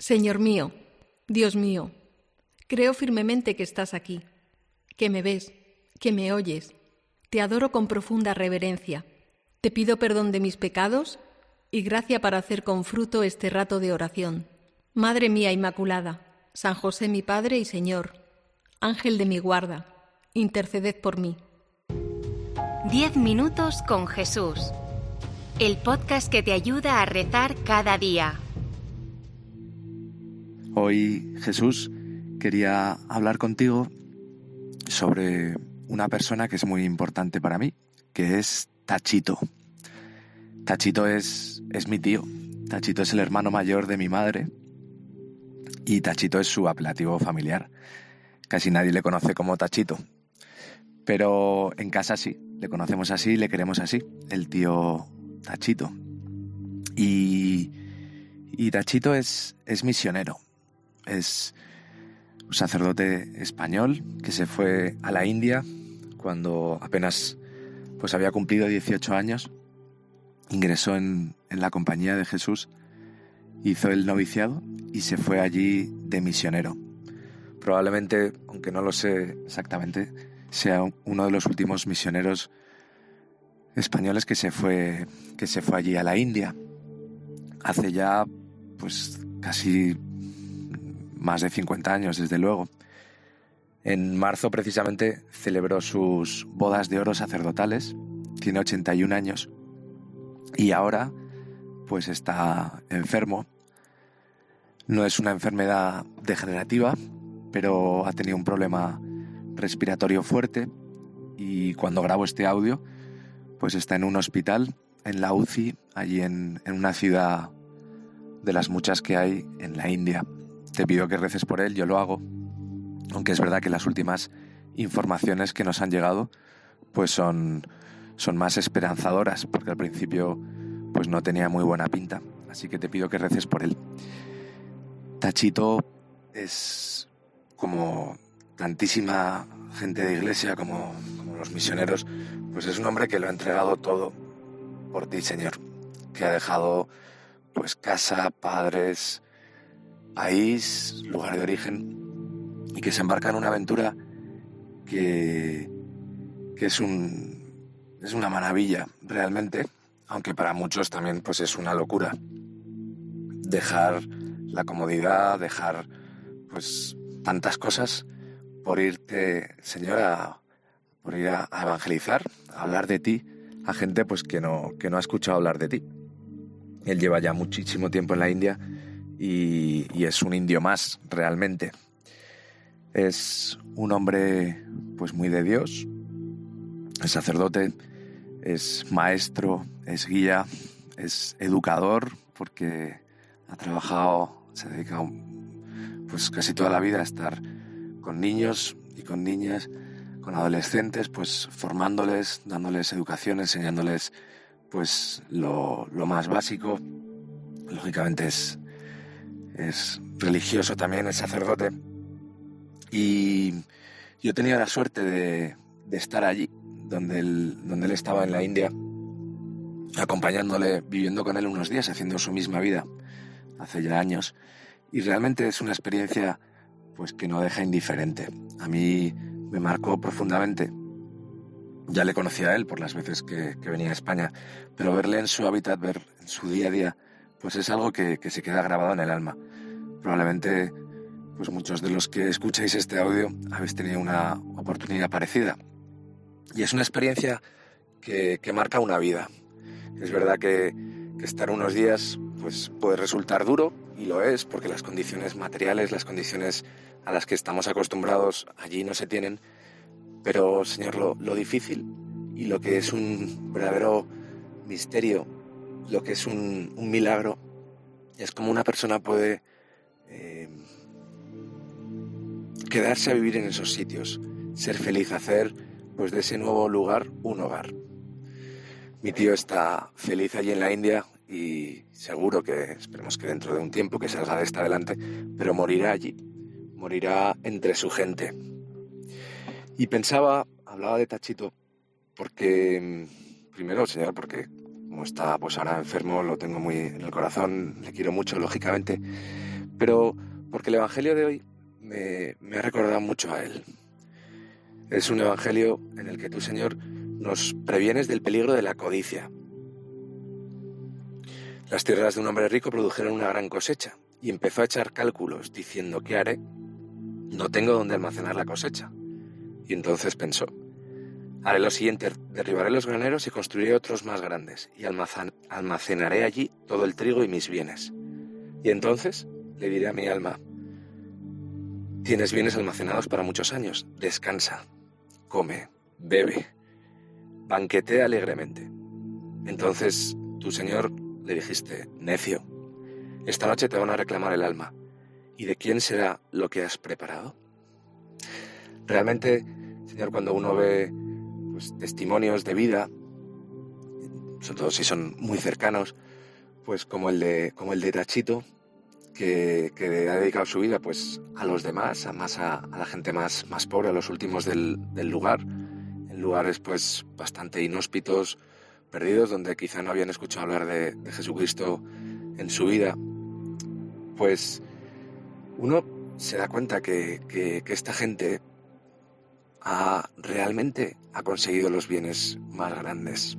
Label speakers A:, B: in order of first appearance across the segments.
A: Señor mío, Dios mío, creo firmemente que estás aquí, que me ves, que me oyes. Te adoro con profunda reverencia. Te pido perdón de mis pecados y gracia para hacer con fruto este rato de oración. Madre mía Inmaculada, San José mi Padre y Señor, Ángel de mi guarda, interceded por mí.
B: 10 minutos con Jesús. El podcast que te ayuda a rezar cada día.
C: Hoy, Jesús, quería hablar contigo sobre una persona que es muy importante para mí, que es Tachito. Tachito es mi tío. Tachito es el hermano mayor de mi madre y Tachito es su apelativo familiar. Casi nadie le conoce como Tachito, pero en casa sí, le conocemos así y le queremos así, el tío Tachito. Y Tachito es misionero, es un sacerdote español que se fue a la India cuando apenas había cumplido 18 años, ingresó en la Compañía de Jesús, hizo el noviciado y se fue allí de misionero. Probablemente, aunque no lo sé exactamente, sea uno de los últimos misioneros españoles que se fue allí a la India. Hace ya casi más de 50 años, desde luego. En marzo, precisamente, celebró sus bodas de oro sacerdotales. Tiene 81 años. Y ahora, está enfermo. No es una enfermedad degenerativa, pero ha tenido un problema respiratorio fuerte. Y cuando grabo este audio, está en un hospital, en la UCI, allí en una ciudad de las muchas que hay en la India. Te pido que reces por él, yo lo hago. Aunque es verdad que las últimas informaciones que nos han llegado son más esperanzadoras, porque al principio no tenía muy buena pinta. Así que te pido que reces por él. Tachito es, como tantísima gente de iglesia, como los misioneros, es un hombre que lo ha entregado todo por ti, Señor. Que ha dejado casa, padres, país, lugar de origen, y que se embarca en una aventura que es una maravilla realmente, aunque para muchos también es una locura. Dejar la comodidad, dejar tantas cosas por irte, Señor, por ir a evangelizar, a hablar de ti a gente que no ha escuchado hablar de ti. Él lleva ya muchísimo tiempo en la India y es un indio más, realmente. Es un hombre muy de Dios, es sacerdote, es maestro, es guía, es educador, porque ha trabajado, se ha dedicado casi toda la vida a estar con niños y con niñas, con adolescentes, formándoles, dándoles educación, enseñándoles lo más básico. Lógicamente es religioso también, es sacerdote. Y yo he tenido la suerte de estar allí, donde él estaba en la India, acompañándole, viviendo con él unos días, haciendo su misma vida, hace ya años. Y realmente es una experiencia que no deja indiferente. A mí me marcó profundamente. Ya le conocía a él por las veces que venía a España, pero verle en su hábitat, ver en su día a día, es algo que se queda grabado en el alma. Probablemente muchos de los que escucháis este audio habéis tenido una oportunidad parecida. Y es una experiencia que marca una vida. Es verdad que estar unos días puede resultar duro, y lo es, porque las condiciones materiales, las condiciones a las que estamos acostumbrados allí no se tienen. Pero, Señor, lo difícil y lo que es un verdadero misterio, lo que es un milagro, es como una persona puede quedarse a vivir en esos sitios, ser feliz, hacer de ese nuevo lugar un hogar. Mi tío está feliz allí en la India y seguro que, esperemos que dentro de un tiempo que salga de esta adelante, pero morirá allí, morirá entre su gente. Y hablaba de Tachito, porque, primero, Señor, porque como está ahora enfermo, lo tengo muy en el corazón, le quiero mucho, lógicamente, pero porque el Evangelio de hoy me ha recordado mucho a él. Es un Evangelio en el que tú, Señor, nos previenes del peligro de la codicia. Las tierras de un hombre rico produjeron una gran cosecha y empezó a echar cálculos diciendo: ¿qué haré? No tengo dónde almacenar la cosecha. Y entonces pensó: haré lo siguiente, derribaré los graneros y construiré otros más grandes y almacenaré allí todo el trigo y mis bienes. Y entonces le diré a mi alma: tienes bienes almacenados para muchos años, descansa, come, bebe, banquetea alegremente. Entonces tú, Señor, le dijiste: necio, esta noche te van a reclamar el alma. ¿Y de quién será lo que has preparado? Realmente, Señor, cuando uno ve testimonios de vida, sobre todo si son muy cercanos, pues como el de Tachito, que ha dedicado su vida pues a los demás, a la gente más pobre, a los últimos del lugar, en lugares pues bastante inhóspitos, perdidos, donde quizá no habían escuchado hablar de Jesucristo en su vida. Pues uno se da cuenta que esta gente realmente ha conseguido los bienes más grandes.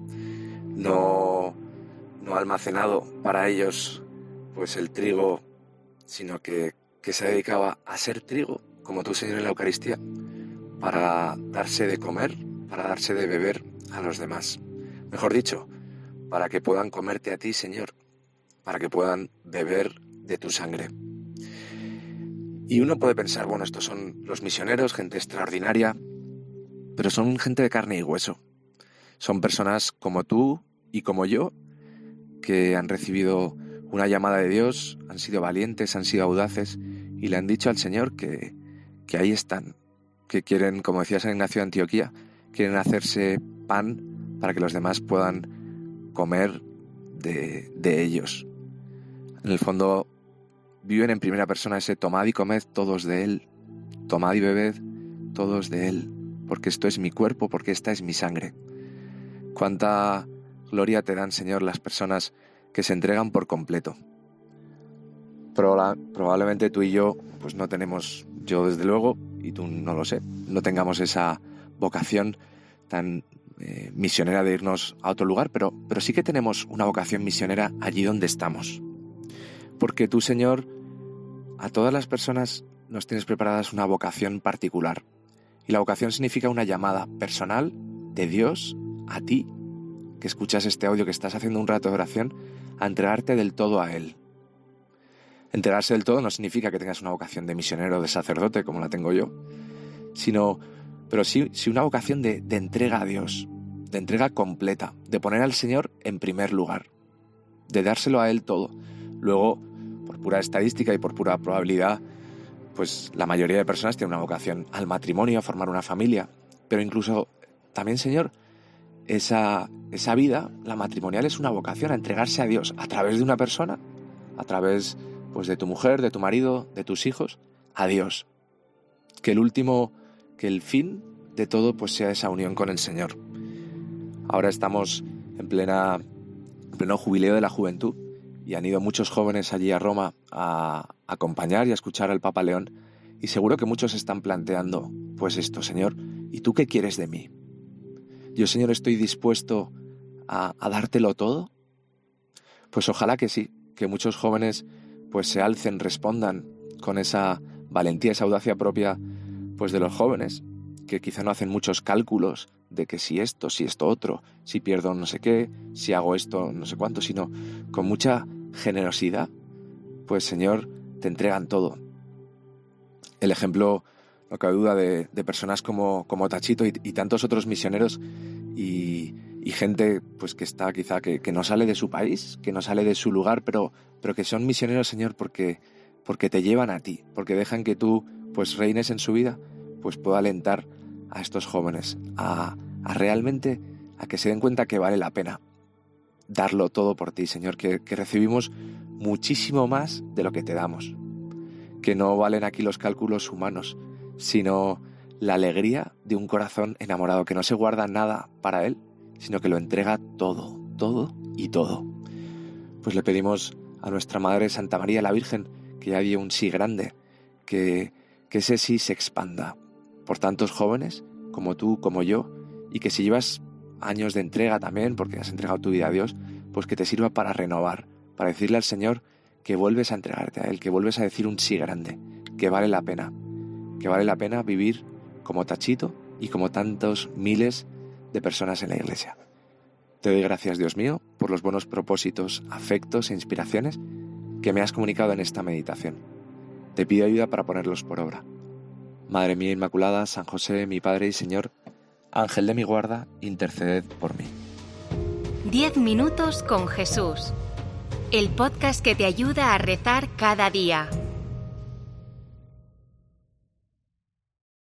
C: No ha almacenado para ellos pues el trigo, sino que se dedicaba a ser trigo, como tú, Señor, en la Eucaristía, para darse de comer, para darse de beber a los demás. Mejor dicho, para que puedan comerte a ti, Señor, para que puedan beber de tu sangre. Y uno puede pensar: bueno, estos son los misioneros, gente extraordinaria, pero son gente de carne y hueso. Son personas como tú y como yo, que han recibido una llamada de Dios, han sido valientes, han sido audaces y le han dicho al Señor que ahí están, que quieren, como decía San Ignacio de Antioquía, quieren hacerse pan para que los demás puedan comer de ellos. En el fondo viven en primera persona ese: tomad y comed todos de él, tomad y bebed todos de él, porque esto es mi cuerpo, porque esta es mi sangre. Cuánta gloria te dan, Señor, las personas que se entregan por completo. Probablemente tú y yo pues no tenemos, yo desde luego, y tú no lo sé, no tengamos esa vocación tan misionera de irnos a otro lugar, pero sí que tenemos una vocación misionera allí donde estamos. Porque tú, Señor, a todas las personas nos tienes preparadas una vocación particular. Y la vocación significa una llamada personal de Dios a ti, que escuchas este audio, que estás haciendo un rato de oración, a entregarte del todo a Él. Entregarse del todo no significa que tengas una vocación de misionero o de sacerdote, como la tengo yo, pero sí una vocación de entrega a Dios, de entrega completa, de poner al Señor en primer lugar, de dárselo a Él todo. Luego, por pura estadística y por pura probabilidad, pues la mayoría de personas tienen una vocación al matrimonio, a formar una familia, pero incluso también, Señor, esa vida, la matrimonial, es una vocación a entregarse a Dios a través de una persona, a través pues de tu mujer, de tu marido, de tus hijos, a Dios. Que el fin de todo pues sea esa unión con el Señor. Ahora estamos en pleno jubileo de la juventud y han ido muchos jóvenes allí a Roma a acompañar y a escuchar al Papa León, y seguro que muchos están planteando pues esto: Señor, ¿y tú qué quieres de mí? Yo, Señor, estoy dispuesto a dártelo todo. Pues ojalá que sí, que muchos jóvenes pues se alcen, respondan con esa valentía, esa audacia propia pues de los jóvenes, que quizá no hacen muchos cálculos de que si esto otro, si pierdo no sé qué, si hago esto no sé cuánto, sino con mucha generosidad, pues, Señor, te entregan todo. El ejemplo, no cabe duda, de personas como Tachito y tantos otros misioneros y gente pues que está quizá que no sale de su país, que no sale de su lugar, pero que son misioneros, Señor, porque te llevan a ti, porque dejan que tú pues reines en su vida, pues puedo alentar a estos jóvenes a realmente a que se den cuenta que vale la pena darlo todo por ti, Señor, que recibimos muchísimo más de lo que te damos, que no valen aquí los cálculos humanos, sino la alegría de un corazón enamorado, que no se guarda nada para Él, sino que lo entrega todo, todo y todo. Pues le pedimos a nuestra Madre Santa María la Virgen que haya un sí grande, que ese sí se expanda por tantos jóvenes como tú, como yo, y que si llevas años de entrega también, porque has entregado tu vida a Dios, pues que te sirva para renovar, para decirle al Señor que vuelves a entregarte a Él, que vuelves a decir un sí grande, que vale la pena vivir como Tachito y como tantos miles de personas en la Iglesia. Te doy gracias, Dios mío, por los buenos propósitos, afectos e inspiraciones que me has comunicado en esta meditación. Te pido ayuda para ponerlos por obra. Madre mía Inmaculada, San José, mi Padre y Señor, Ángel de mi guarda, interceded por mí.
B: 10 minutos con Jesús. El podcast que te ayuda a rezar cada día.